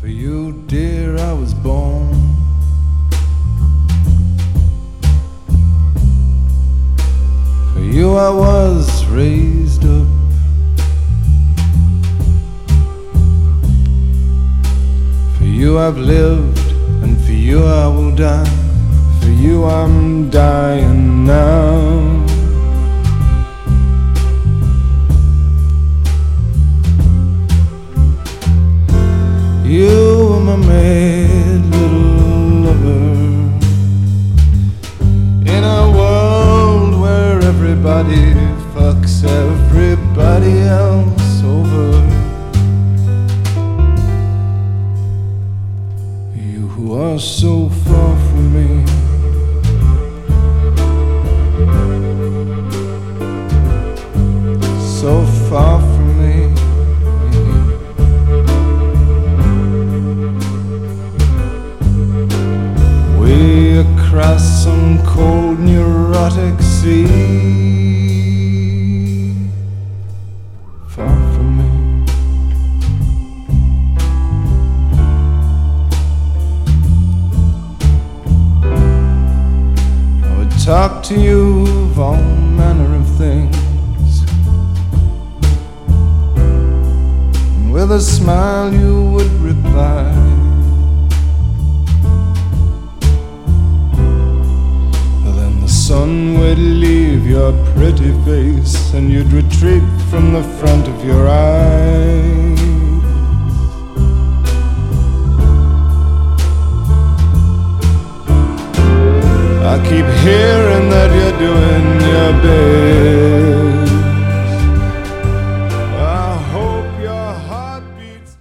For you, dear, I was born. For you I was raised up. For you I've lived, and for you I will die. For you I'm dying now. You were my mad little lover in a world where everybody fucks everybody else over. You who are so far from me, so far from me. Way across some cold neurotic sea, far from me. I would talk to you of all manner of things, and with a smile you would reply. The sun would leave your pretty face, and you'd retreat from the front of your eyes. I keep hearing that you're doing your best.